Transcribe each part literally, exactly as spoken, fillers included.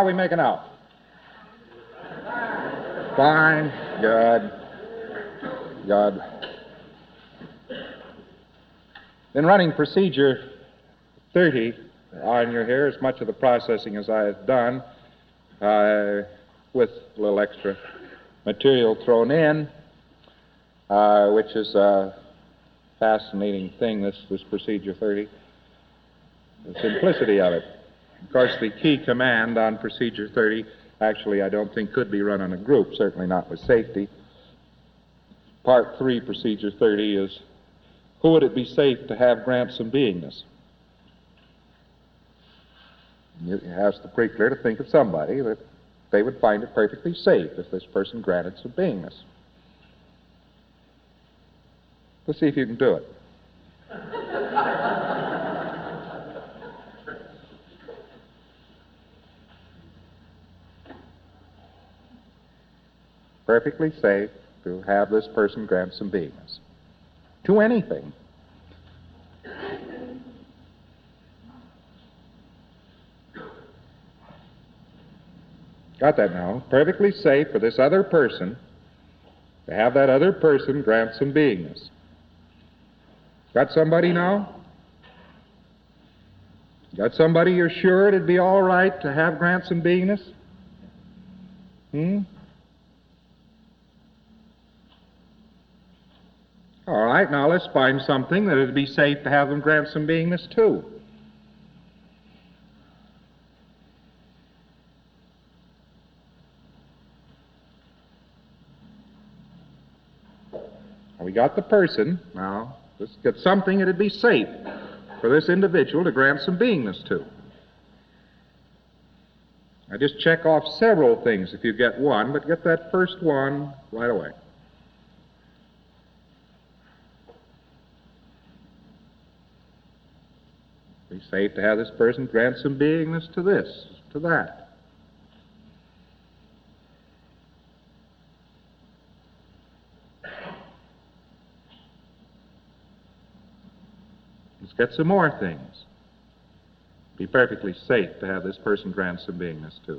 are we making out? Fine. Good. Good. In running procedure thirty on your here, as much of the processing as I have done, uh, with a little extra material thrown in, uh, which is a fascinating thing, this, this procedure thirty, the simplicity of it. Of course, the key command on procedure thirty, actually, I don't think could be run on a group, certainly not with safety. Part three, procedure thirty, is who would it be safe to have grant some beingness? You ask the pre-clear to think of somebody that they would find it perfectly safe if this person granted some beingness. Let's see if you can do it. Perfectly safe to have this person grant some beingness. To anything. Got that now? Perfectly safe for this other person to have that other person grant some beingness. Got somebody now? Got somebody you're sure it'd be all right to have grant some beingness? Hmm? All right, now let's find something that it'd be safe to have them grant some beingness too. We got the person. Now, let's get something that'd be safe for this individual to grant some beingness to. Now, just check off several things if you get one, but get that first one right away. Be safe to have this person grant some beingness to this, to that. Let's get some more things. Be perfectly safe to have this person grant some beingness to.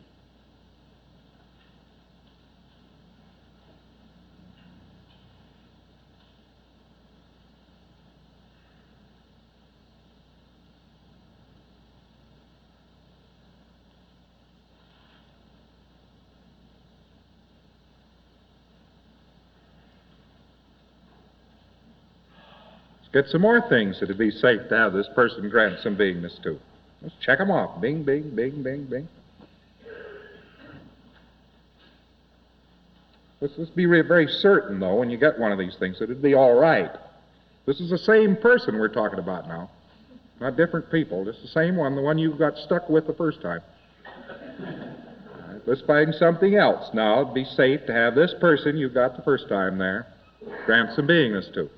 Get some more things that would be safe to have this person grant some beingness to. Let's check them off. Bing, bing, bing, bing, bing. Let's, let's be very certain, though, when you get one of these things, that it'd be all right. This is the same person we're talking about now. Not different people. Just the same one, the one you got stuck with the first time. All right, let's find something else now. It'd be safe to have this person you got the first time there grant some beingness to.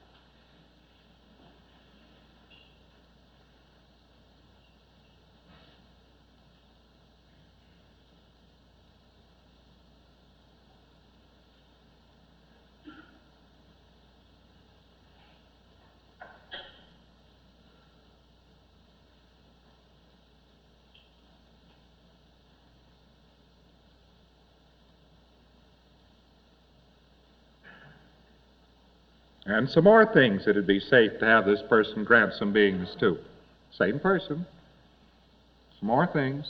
And some more things that it'd be safe to have this person grant some beingness to. Same person. Some more things.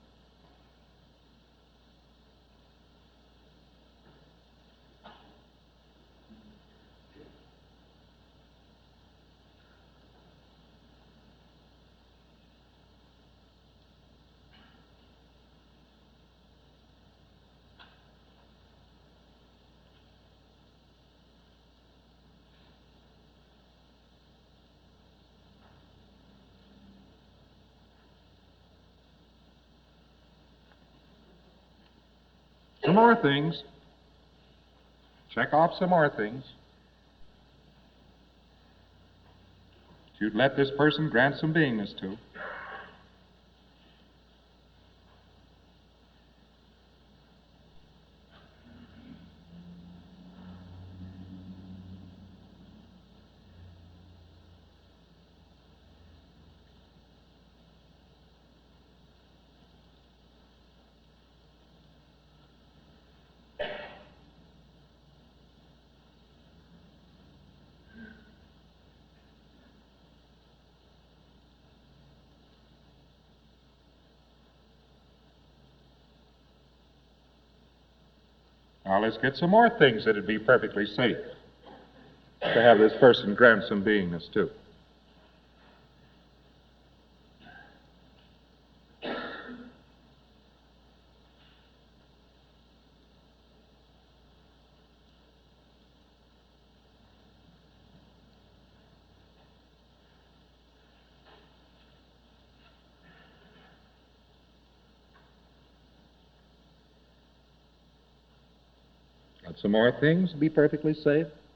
Some more things. Check off some more things. You'd let this person grant some beingness to. Now let's get some more things that'd be perfectly safe to have this person grant some beingness to. Got some more things to be perfectly safe?